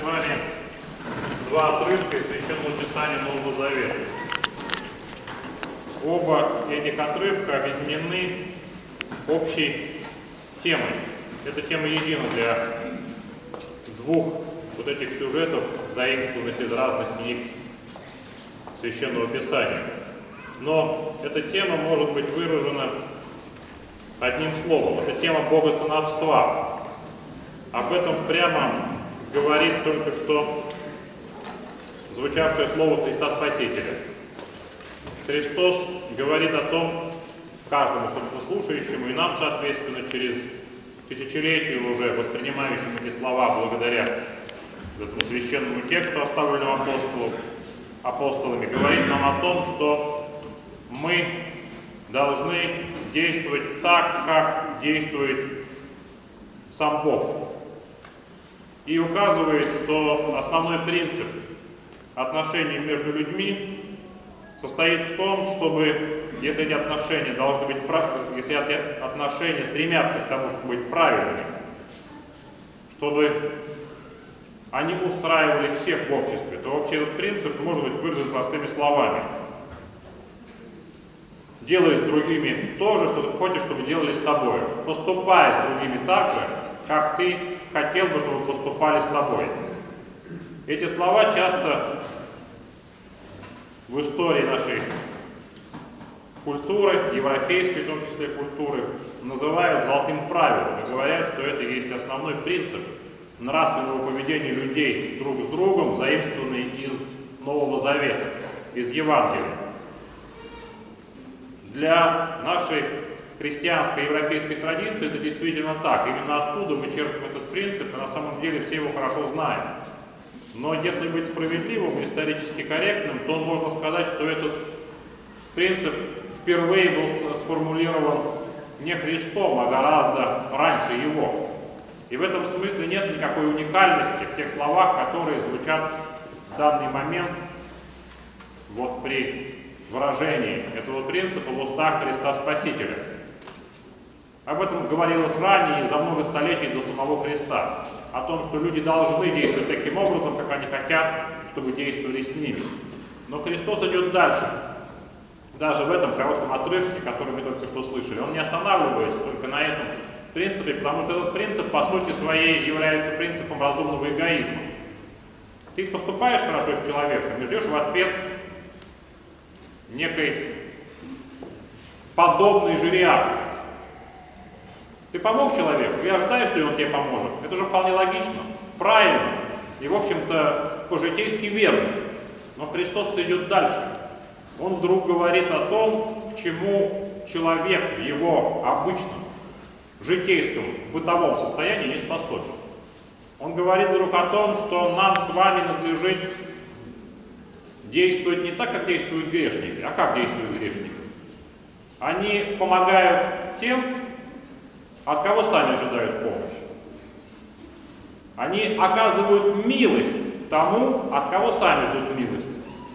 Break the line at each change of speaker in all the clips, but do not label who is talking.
вами два отрывка из Священного Писания Нового Завета. Оба этих отрывка объединены общей темой. Эта тема едина для двух вот этих сюжетов, заимствованных из разных книг Священного Писания. Но эта тема может быть выражена одним словом. Это тема богосыновства. Об этом прямо говорит только что звучавшее слово Христа Спасителя. Христос говорит о том, каждому, собственно, слушающему, и нам, соответственно, через тысячелетия уже воспринимающим эти слова благодаря этому священному тексту, оставленному апостолами, говорит нам о том, что мы должны действовать так, как действует сам Бог. И указывает, что основной принцип отношений между людьми состоит в том, чтобы, если эти отношения должны быть если эти отношения стремятся к тому, чтобы быть правильными, чтобы они устраивали всех в обществе, то вообще этот принцип может быть выражен простыми словами. Делай с другими то же, что ты хочешь, чтобы делали с тобой. Поступай с другими так же, как ты хотел бы, чтобы поступали с тобой. Эти слова часто в истории нашей культуры, европейской в том числе культуры, называют золотым правилом и говорят, что это есть основной принцип нравственного поведения людей друг с другом, заимствованный из Нового Завета, из Евангелия. Для нашей христианской европейской традиции это действительно так. Именно оттуда мы черпаем этот принцип, и на самом деле все его хорошо знаем. Но если быть справедливым и исторически корректным, то можно сказать, что этот принцип впервые был сформулирован не Христом, а гораздо раньше его. И в этом смысле нет никакой уникальности в тех словах, которые звучат в данный момент вот при выражении этого принципа в устах Христа Спасителя. Об этом говорилось ранее, за много столетий до самого Христа. О том, что люди должны действовать таким образом, как они хотят, чтобы действовали с ними. Но Христос идет дальше. Даже в этом коротком отрывке, который мы только что слышали, он не останавливается только на этом принципе, потому что этот принцип по сути своей является принципом разумного эгоизма. Ты поступаешь хорошо с человеком и ждешь в ответ некой подобной же реакции. Ты помог человеку и ожидаешь, что он тебе поможет. Это же вполне логично, правильно и, в общем-то, по-житейски верно. Но Христос-то идет дальше. Он вдруг говорит о том, к чему человек в его обычном, житейском, бытовом состоянии не способен. Он говорит вдруг о том, что нам с вами надлежит действовать не так, как действуют грешники, а как действуют грешники. Они помогают тем, от кого сами ожидают помощи. Они оказывают милость тому, от кого сами ждут милости.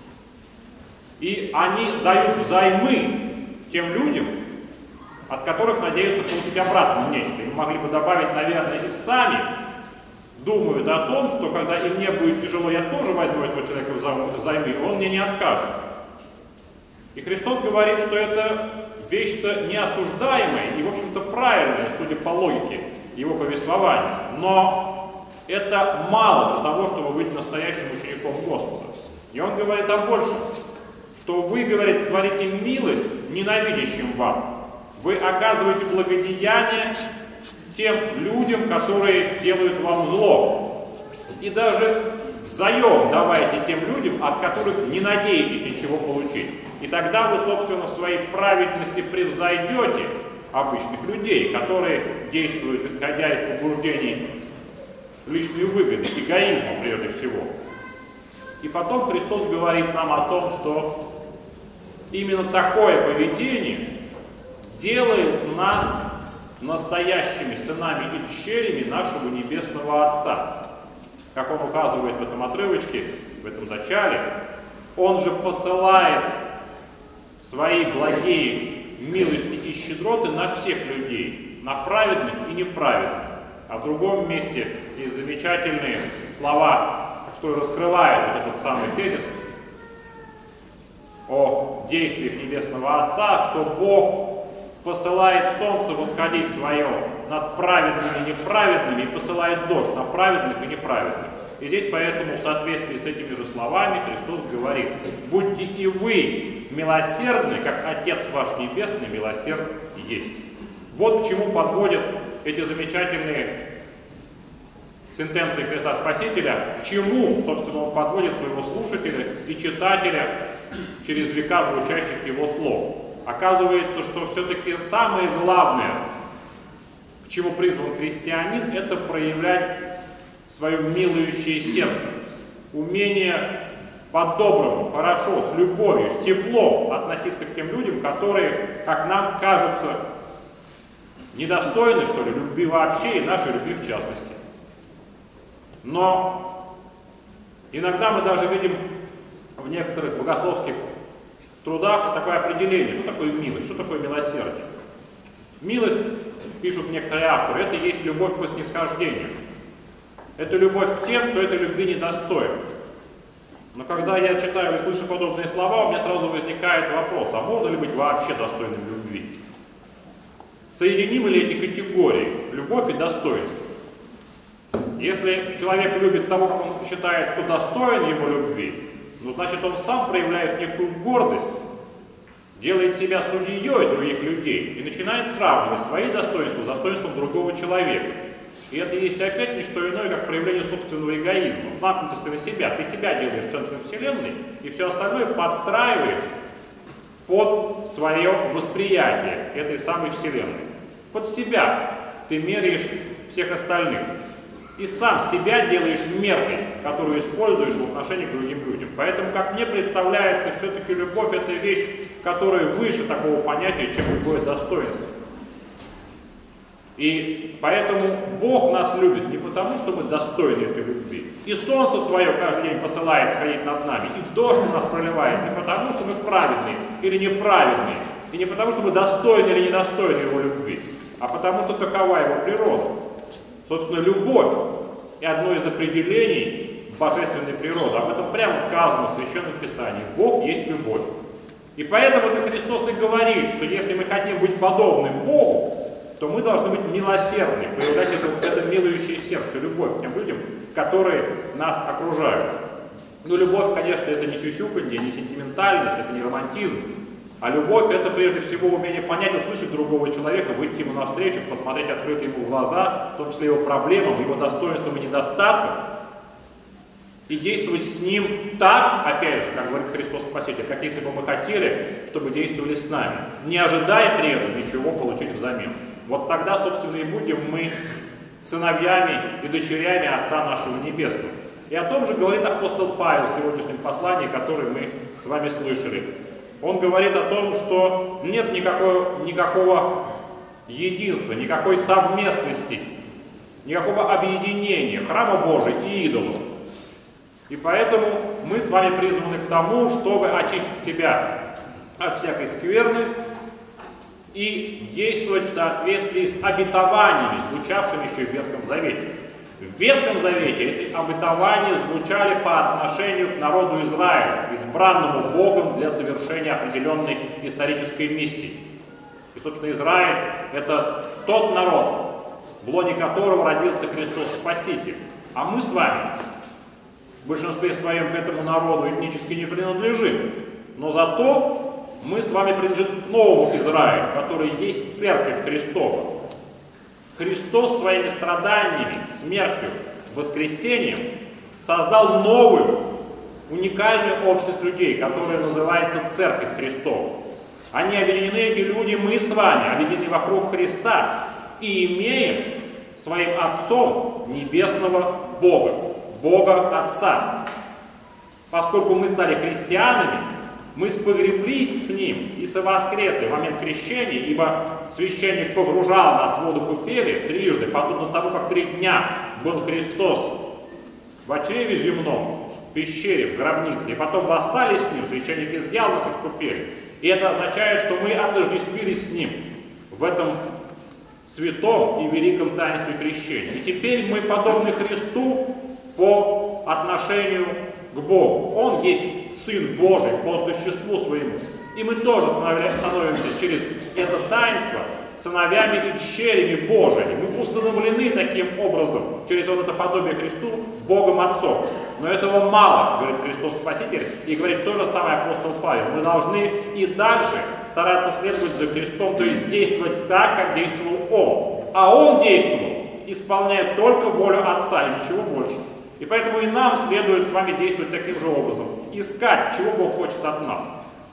И они дают взаймы тем людям, от которых надеются получить обратно нечто. И мы могли бы добавить, наверное, и сами думают о том, что когда и мне будет тяжело, я тоже возьму этого человека взаймы, и он мне не откажет. И Христос говорит, что это вещь-то неосуждаемая и, в общем-то, правильная, судя по логике его повествования. Но это мало для того, чтобы быть настоящим учеником Господа. И он говорит о большем, что вы, говорит, творите милость ненавидящим вам. Вы оказываете благодеяние тем людям, которые делают вам зло. И даже взаим давайте тем людям, от которых не надеетесь ничего получить. И тогда вы, собственно, в своей праведности превзойдете обычных людей, которые действуют, исходя из побуждений личной выгоды, эгоизма прежде всего. И потом Христос говорит нам о том, что именно такое поведение делает нас настоящими сынами и дщерями нашего Небесного Отца. Как он указывает в этом отрывочке, в этом зачале, он же посылает свои благие милости и щедроты на всех людей, на праведных и неправедных. А в другом месте есть замечательные слова который раскрывает вот этот самый тезис о действиях Небесного Отца, что Бог посылает солнце восходить свое над праведными и неправедными и посылает дождь на праведных и неправедных. И здесь поэтому в соответствии с этими же словами Христос говорит: «Будьте и вы милосердны, как Отец ваш Небесный милосерд есть». Вот к чему подводят эти замечательные сентенции Христа Спасителя, к чему, собственно, он подводит своего слушателя и читателя через века звучащих его слов. Оказывается, что все-таки самое главное, к чему призван христианин, это проявлять свое милующее сердце, умение по-доброму, хорошо, с любовью, с теплом относиться к тем людям, которые, как нам кажется, недостойны, что ли, любви вообще и нашей любви в частности. Но иногда мы даже видим в некоторых богословских трудах такое определение, что такое милость, что такое милосердие. Милость, пишут некоторые авторы, это есть любовь по снисхождению. Это любовь к тем, кто этой любви недостоин. Но когда я читаю и слышу подобные слова, у меня сразу возникает вопрос, а можно ли быть вообще достойным любви? Соединимы ли эти категории, любовь и достоинство? Если человек любит того, как он считает, кто достоин его любви, ну, значит, он сам проявляет некую гордость, делает себя судьей других людей и начинает сравнивать свои достоинства с достоинством другого человека. И это есть опять не что иное, как проявление собственного эгоизма, замкнутости на себя. Ты себя делаешь центром Вселенной, и все остальное подстраиваешь под свое восприятие этой самой Вселенной. Под себя ты меряешь всех остальных. И сам себя делаешь меркой, которую используешь в отношении к другим людям. Поэтому, как мне представляется, все-таки любовь — это вещь, которая выше такого понятия, чем любое достоинство. И поэтому Бог нас любит не потому, что мы достойны этой любви. И солнце свое каждый день посылает сходить над нами, и в дождь нас проливает не потому, что мы праведные или неправедные, и не потому, что мы достойны или недостойны его любви, а потому, что такова его природа. Собственно, любовь и одно из определений божественной природы. Об этом прямо сказано в Священном Писании. Бог есть любовь. И поэтому-то Христос и говорит, что если мы хотим быть подобным Богу, то мы должны быть милосердны, проявлять это милующее сердце, любовь к тем людям, которые нас окружают. Но любовь, конечно, это не сюсюканье, не сентиментальность, это не романтизм. А любовь — это прежде всего умение понять, услышать другого человека, выйти ему навстречу, посмотреть открыто ему в глаза, в том числе его проблемам, его достоинствам и недостаткам, и действовать с ним так, опять же, как говорит Христос Спаситель, как если бы мы хотели, чтобы действовали с нами, не ожидая при этом ничего получить взамен. Вот тогда, собственно, и будем мы сыновьями и дочерями Отца нашего Небесного. И о том же говорит апостол Павел в сегодняшнем послании, которое мы с вами слышали. Он говорит о том, что нет никакого единства, никакой совместности, никакого объединения храма Божия и идолов. И поэтому мы с вами призваны к тому, чтобы очистить себя от всякой скверны и действовать в соответствии с обетованиями, звучавшими еще в Ветхом Завете. В Ветхом Завете эти обетования звучали по отношению к народу Израиля, избранному Богом для совершения определенной исторической миссии. И, собственно, Израиль — это тот народ, в лоне которого родился Христос Спаситель. А мы с вами в большинстве своем к этому народу этнически не принадлежим. Но зато мы с вами принадлежим к новому Израилю, который есть Церковь Христова. Христос своими страданиями, смертью, воскресением создал новую, уникальную общность людей, которая называется Церковь Христова. Они объединены, эти люди, мы с вами, объединены вокруг Христа и имеем своим Отцом небесного Бога, Бога Отца. Поскольку мы стали христианами, мы спогреблись с Ним и совоскресли в момент крещения, ибо священник погружал нас в воду купели трижды, подобно тому, как 3 дня был Христос в чреве земном, в пещере, в гробнице, и потом восстали с Ним, священник изъял нас из купели. И это означает, что мы отождествились с Ним в этом святом и великом таинстве крещения. И теперь мы подобны Христу по отношению к Богу. Он есть Сын Божий по существу своему. И мы тоже становимся через это таинство сыновьями и дщерями Божьими. Мы установлены таким образом, через вот это подобие Христу, Богом Отцом. Но этого мало, говорит Христос Спаситель, и говорит то же самое апостол Павел. Мы должны и дальше стараться следовать за Христом, то есть действовать так, как действовал Он. А Он действовал, исполняя только волю Отца и ничего больше. И поэтому и нам следует с вами действовать таким же образом. Искать, чего Бог хочет от нас.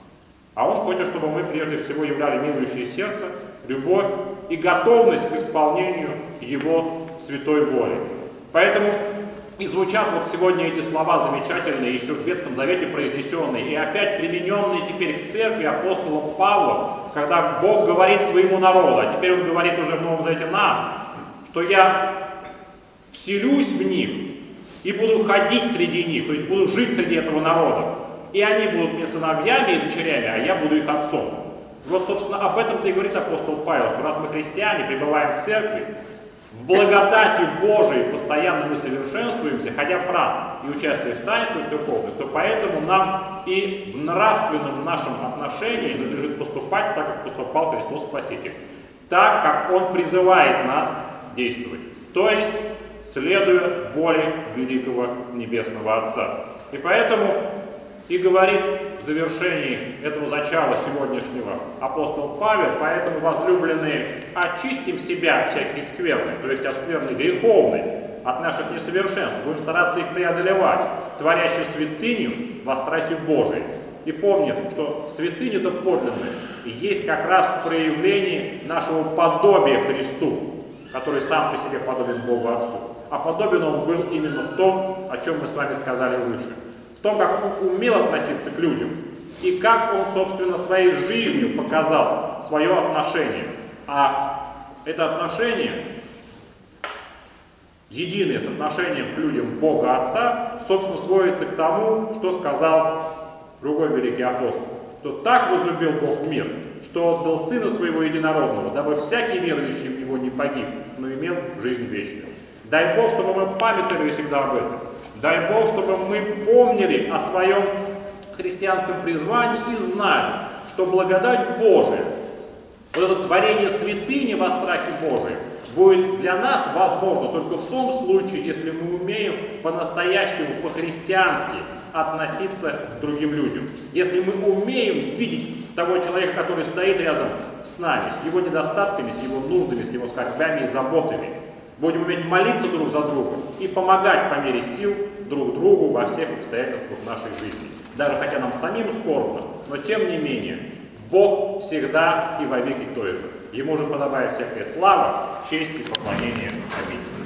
А Он хочет, чтобы мы прежде всего являли милующее сердце, любовь и готовность к исполнению Его святой воли. Поэтому и звучат вот сегодня эти слова замечательные, еще в Ветхом Завете произнесенные, и опять примененные теперь к церкви апостолом Павлом, когда Бог говорит своему народу, а теперь Он говорит уже в Новом Завете нам, что я вселюсь в них и буду ходить среди них, то есть буду жить среди этого народа. И они будут мне сыновьями и дочерями, а я буду их отцом. И вот, собственно, об этом-то и говорит апостол Павел, что раз мы христиане, пребываем в церкви, в благодати Божией постоянно мы совершенствуемся, ходя в храм и участвуя в таинствах церковных, то поэтому нам и в нравственном нашем отношении надлежит поступать так, как поступал Христос Спаситель. Так, как Он призывает нас действовать. То есть, следуя воле великого Небесного Отца. И поэтому и говорит в завершении этого зачала сегодняшнего апостол Павел: поэтому, возлюбленные, очистим себя от всяких скверны, то есть от скверны греховной, от наших несовершенств, будем стараться их преодолевать, творящую святыню во страсти Божией. И помним, что святыня-то подлинная и есть как раз проявление нашего подобия Христу, который сам по себе подобен Богу Отцу. А подобен Он был именно в том, о чем мы с вами сказали выше. В том, как Он умел относиться к людям, и как Он, собственно, своей жизнью показал свое отношение. А это отношение, единое с отношением к людям Бога Отца, собственно, сводится к тому, что сказал другой великий апостол, что так возлюбил Бог мир, что отдал Сына Своего Единородного, дабы всякий верующий в Него не погиб, но имел жизнь вечную. Дай Бог, чтобы мы памятовали всегда об этом. Дай Бог, чтобы мы помнили о своем христианском призвании и знали, что благодать Божия, вот это творение святыни во страхе Божием, будет для нас возможно только в том случае, если мы умеем по-настоящему, по-христиански относиться к другим людям. Если мы умеем видеть того человека, который стоит рядом с нами, с его недостатками, с его нуждами, с его скорбями и заботами. Будем уметь молиться друг за друга и помогать по мере сил друг другу во всех обстоятельствах нашей жизни. Даже хотя нам самим скорбно, но тем не менее, Бог всегда и вовеки той же. Ему же подобает всякая слава, честь и поклонение. Аминь.